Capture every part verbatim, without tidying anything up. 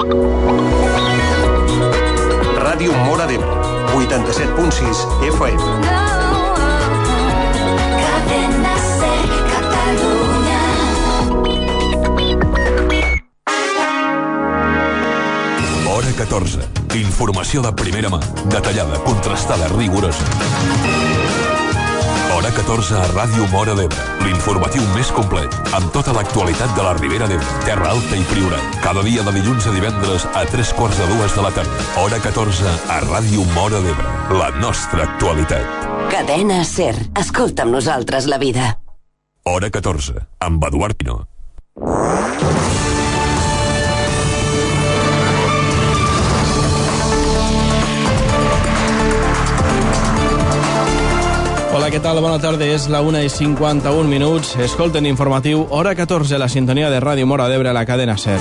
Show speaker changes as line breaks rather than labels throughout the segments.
Ràdio Móra d'Ebre, vuitanta-set punt sis F M.
Cadena Ser, Catalunya.
Hora catorze. Informació de primera mà, detallada, contrastada, rigorosa. Hora catorze a Ràdio Móra d'Ebre, l'informatiu més complet, amb tota l'actualitat de la Ribera d'Ebre, Terra Alta i Priorat. Cada dia de dilluns a divendres a tres quarts de dues de la tarda. Hora catorze a Ràdio Móra d'Ebre, la nostra actualitat.
Cadena Ser, escolta amb nosaltres la vida.
Hora catorze, amb Eduard Pino.
Hola, què tal? Bona tarda, és la una i cinquanta-un minuts. Escolten informatiu, hora catorze, la sintonia de Ràdio Móra d'Ebre a la cadena Ser.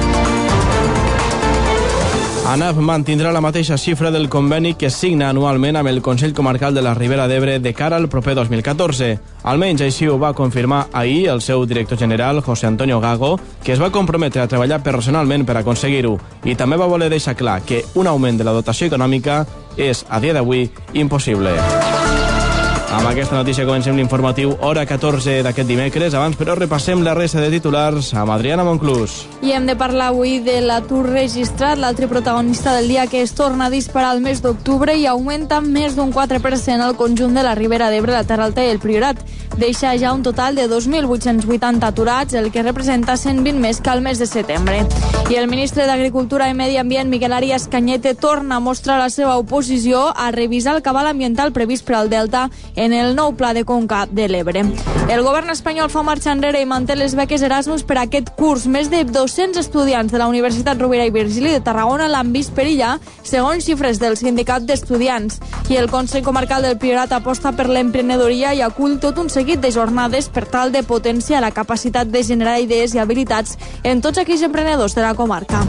ANAF mantindrà la mateixa xifra del conveni que signa anualment amb el Consell Comarcal de la Ribera d'Ebre de cara al proper dos mil catorze. Almenys així ho va confirmar ahir el seu director general, José Antonio Gago, que es va comprometre a treballar personalment per aconseguir-ho. I també va voler deixar clar que un augment de la dotació econòmica és, a dia d'avui, impossible. Amb aquesta notícia comencem l'informatiu hora catorze d'aquest dimecres. Abans, però, repassem la resta de titulars amb Adriana Monclús.
I hem de parlar avui de l'atur registrat, l'altre protagonista del dia, que es torna a disparar al mes d'octubre i augmenta més d'un quatre per cent al conjunt de la Ribera d'Ebre, la Terra Alta i el Priorat. Deixa ja un total de dos mil vuit-cents vuitanta aturats, el que representa cent vint més que al mes de setembre. I el ministre d'Agricultura i Medi Ambient, Miquel Arias Cañete, torna a mostrar la seva oposició a revisar el cabal ambiental previst per al Delta en el nou pla de conca de l'Ebre. El govern espanyol fa marxa enrere i manté les beques Erasmus per aquest curs. Més de dos-cents estudiants de la Universitat Rovira i Virgili de Tarragona l'han vist perillar, segons xifres del sindicat d'estudiants. I el Consell Comarcal del Priorat aposta per l'emprenedoria i acull tot un seguit de jornades per tal de potenciar la capacitat de generar idees i habilitats en tots aquells emprenedors de la comarca.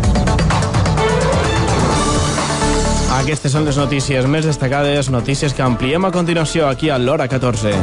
Aquestes són les notícies més destacades, notícies que ampliem a continuació aquí a l'hora catorze.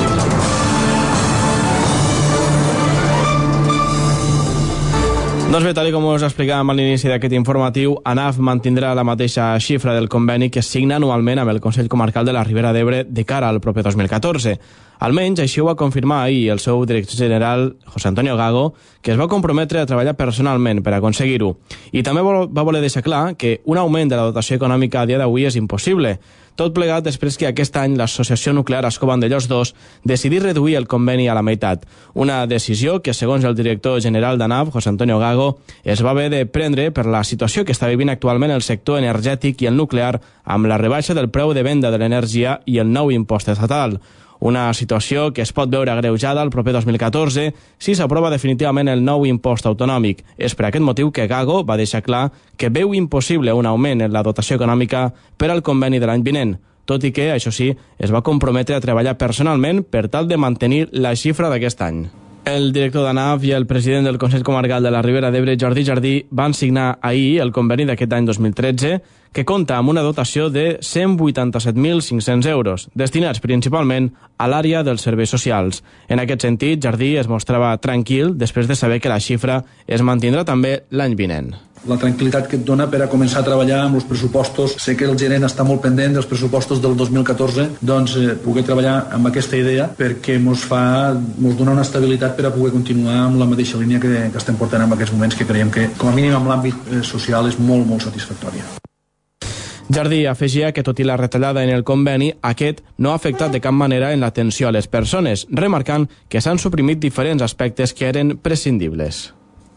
Doncs bé, tal com us explicàvem a l'inici d'aquest informatiu, ANAF mantindrà la mateixa xifra del conveni que signa anualment amb el Consell Comarcal de la Ribera d'Ebre de cara al proper dos mil catorze. Almenys així ho va confirmar ahir el seu director general, José Antonio Gago, que es va comprometre a treballar personalment per aconseguir-ho. I també va voler deixar clar que un augment de la dotació econòmica a dia d'avui és impossible. Tot plegat després que aquest any l'Associació Nuclear Ascó-Vandellòs dos decidí reduir el conveni a la meitat. Una decisió que, segons el director general d'ANAF, José Antonio Gago, es va haver de prendre per la situació que està vivint actualment el sector energètic i el nuclear amb la rebaixa del preu de venda de l'energia i el nou impost estatal. Una situació que es pot veure agreujada el proper dos mil catorze si s'aprova definitivament el nou impost autonòmic. És per aquest motiu que Gago va deixar clar que veu impossible un augment en la dotació econòmica per al conveni de l'any vinent, tot i que, això sí, es va comprometre a treballar personalment per tal de mantenir la xifra d'aquest any. El director d'ANAF i el president del Consell Comarcal de la Ribera d'Ebre, Jordi Jardí, van signar ahir el conveni d'aquest any dos mil tretze, que compta amb una dotació de cent vuitanta-set mil cinc-cents euros, destinats principalment a l'àrea dels serveis socials. En aquest sentit, Jardí es mostrava tranquil després de saber que la xifra es mantindrà també l'any vinent.
La tranquil·litat que et dona per a començar a treballar amb els pressupostos. Sé que el gerent està molt pendent dels pressupostos del dos mil catorze, doncs eh, poder treballar amb aquesta idea perquè ens fa, ens dona una estabilitat per a poder continuar amb la mateixa línia que, que estem portant en aquests moments, que creiem que, com a mínim en l'àmbit eh, social, és molt, molt satisfactòria.
Jardí afegia que, tot i la retallada en el conveni, aquest no ha afectat de cap manera en l'atenció a les persones, remarcant que s'han suprimit diferents aspectes que eren prescindibles.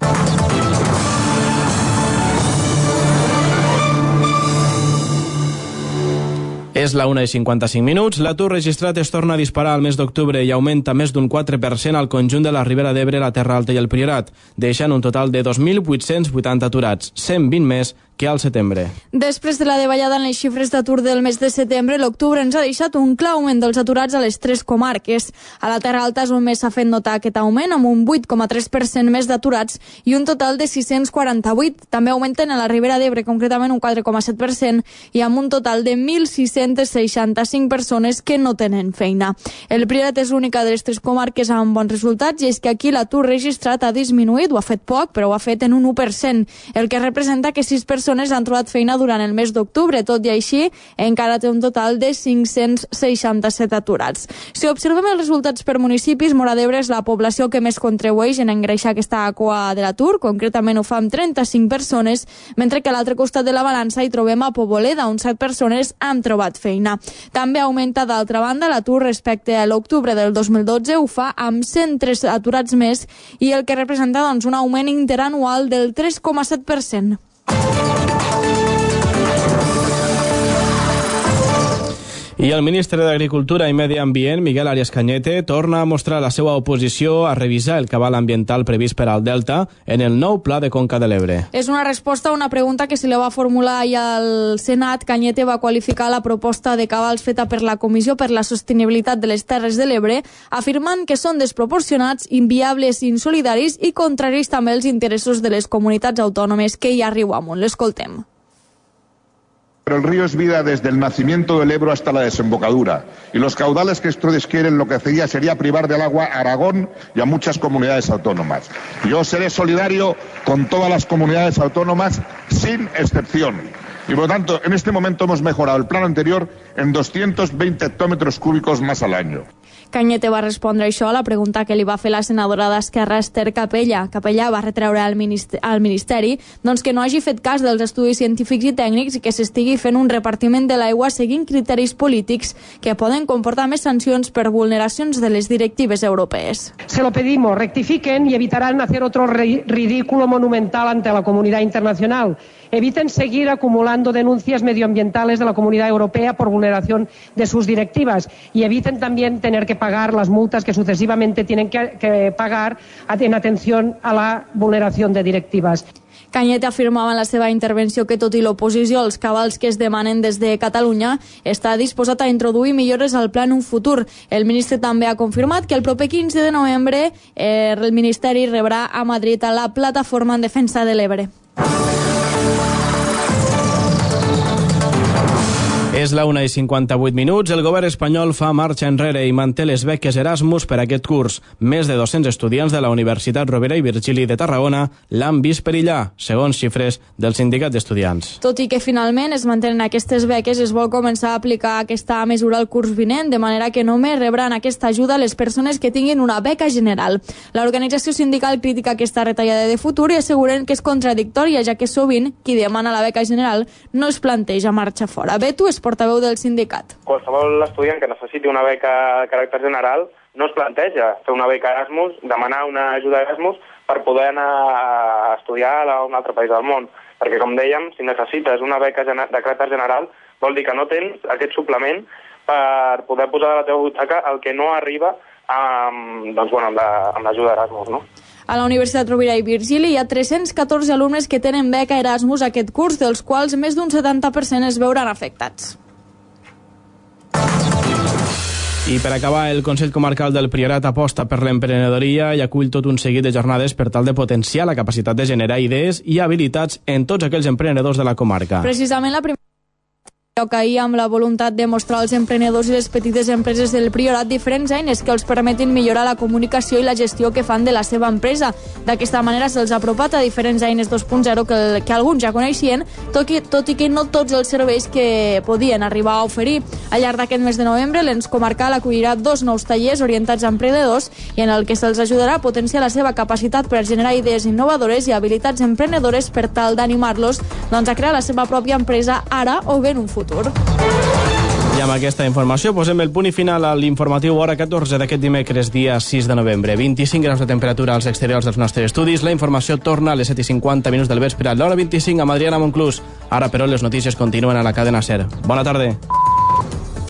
És la una i cinquanta-cinc minuts. L'atur registrat es torna a disparar al mes d'octubre i augmenta més d'un quatre per cent al conjunt de la Ribera d'Ebre, la Terra Alta i el Priorat, deixant un total de dos mil vuit-cents vuitanta aturats, cent vint més que al setembre.
Després de la davallada en les xifres d'atur del mes de setembre, l'octubre ens ha deixat un clar augment dels aturats a les tres comarques. A la Terra Alta és on més s'ha fet notar aquest augment, amb un vuit coma tres per cent més d'aturats i un total de sis-cents quaranta-vuit. També augmenten a la Ribera d'Ebre, concretament un quatre coma set per cent, i amb un total de mil sis-cents seixanta-cinc persones que no tenen feina. El Priorat és l'única de les tres comarques amb bons resultats, i és que aquí l'atur registrat ha disminuït, ho ha fet poc, però ho ha fet en un u per cent, el que representa que sis persones han trobat feina durant el mes d'octubre. Tot i així, encara té un total de cinc-cents seixanta-set aturats. Si observem els resultats per municipis, Móra d'Ebre és la població que més contribueix en engreixar aquesta cua de l'atur, concretament ho fa amb trenta-cinc persones, mentre que a l'altre costat de la balança hi trobem a Poboleda, on set persones han trobat feina. També augmenta, d'altra banda, l'atur respecte a l'octubre del dos mil dotze, ho fa amb cent tres aturats més, i el que representa doncs, un augment interanual del tres coma set per cent.
I el ministre d'Agricultura i Medi Ambient, Miguel Arias Cañete, torna a mostrar la seva oposició a revisar el cabal ambiental previst per al Delta en el nou Pla de Conca de l'Ebre.
És una resposta a una pregunta que se li va formular ahir al Senat. Cañete va qualificar la proposta de cabals feta per la Comissió per la Sostenibilitat de les Terres de l'Ebre, afirmant que són desproporcionats, inviables, insolidaris i contraris també als interessos de les comunitats autònomes que hi ha a riu amunt. L'escoltem.
Pero el río es vida desde el nacimiento del Ebro hasta la desembocadura, y los caudales que ustedes quieren lo que sería sería privar del agua a Aragón y a muchas comunidades autónomas. Yo seré solidario con todas las comunidades autónomas sin excepción. Y por lo tanto, en este momento hemos mejorado el plan anterior en doscientos veinte hectómetros cúbicos más al año.
Cañete va respondre això a la pregunta que li va fer la senadora d'Esquerra, Esther Capella. Capella va retreure al ministeri, al ministeri doncs que no hagi fet cas dels estudis científics i tècnics i que s'estigui fent un repartiment de l'aigua seguint criteris polítics que poden comportar més sancions per vulneracions de les directives europees.
Se lo pedimos, rectifiquen y evitarán hacer otro ridículo monumental ante la comunidad internacional. Eviten seguir acumulando denuncias medioambientales de la Comunidad Europea por vulneración de sus directivas y eviten también tener que pagar las multas que sucesivamente tienen que, que pagar en atención a la vulneración de directivas.
Cañete afirmava en la seva intervenció que, tot i l'oposició als cabals que es demanen des de Catalunya, està disposat a introduir millores al pla en un futur. El ministre també ha confirmat que el proper quinze de novembre eh, el Ministeri rebrà a Madrid a la Plataforma en Defensa de l'Ebre.
És la una i cinquanta-vuit minuts. El govern espanyol fa marxa enrere i manté les beques Erasmus per aquest curs. Més de dos-cents estudiants de la Universitat Rovira i Virgili de Tarragona l'han vist perillar, segons xifres del sindicat d'estudiants.
Tot i que finalment es mantenen aquestes beques, es vol començar a aplicar aquesta mesura al curs vinent, de manera que només rebran aquesta ajuda les persones que tinguin una beca general. L'organització sindical critica aquesta retallada de futur i asseguren que és contradictòria, ja que sovint qui demana la beca general no es planteja marxar fora. Beto és portaveu del sindicat.
Qualsevol estudiant que necessiti una beca de caràcter general no es planteja fer una beca Erasmus, demanar una ajuda Erasmus per poder anar a estudiar a un altre país del món. Perquè, com dèiem, si necessites una beca de caràcter general, vol dir que no tens aquest suplement per poder posar a la teva butxaca el que no arriba amb, doncs, bueno, amb l'ajuda Erasmus, no?
A la Universitat Rovira i Virgili hi ha tres-cents catorze alumnes que tenen beca Erasmus aquest curs, dels quals més d'un setanta per cent es veuran afectats.
I per acabar, el Consell Comarcal del Priorat aposta per l'emprenedoria i acull tot un seguit de jornades per tal de potenciar la capacitat de generar idees i habilitats en tots aquells emprenedors de la comarca.
Precisament la primera lloc ahir amb la voluntat de mostrar als emprenedors i les petites empreses del Priorat diferents eines que els permetin millorar la comunicació i la gestió que fan de la seva empresa. D'aquesta manera se'ls ha apropat a diferents eines dos punt zero que, que alguns ja coneixien, tot i, tot i que no tots els serveis que podien arribar a oferir. Al llarg d'aquest mes de novembre, l'ens comarcal acollirà dos nous tallers orientats a emprenedors i en el que se'ls ajudarà a potenciar la seva capacitat per generar idees innovadores i habilitats emprenedores per tal d'animar-los doncs, a crear la seva pròpia empresa ara o bé en un futur.
I amb aquesta informació posem el punt i final a l'informatiu hora catorze d'aquest dimecres, dia sis de novembre. vint-i-cinc graus de temperatura als exteriors dels nostres estudis. La informació torna a les set i cinquanta minuts del vespre a l'hora vint-i-cinc amb Adriana Monclús. Ara, però, les notícies continuen a la cadena SER. Bona tarda.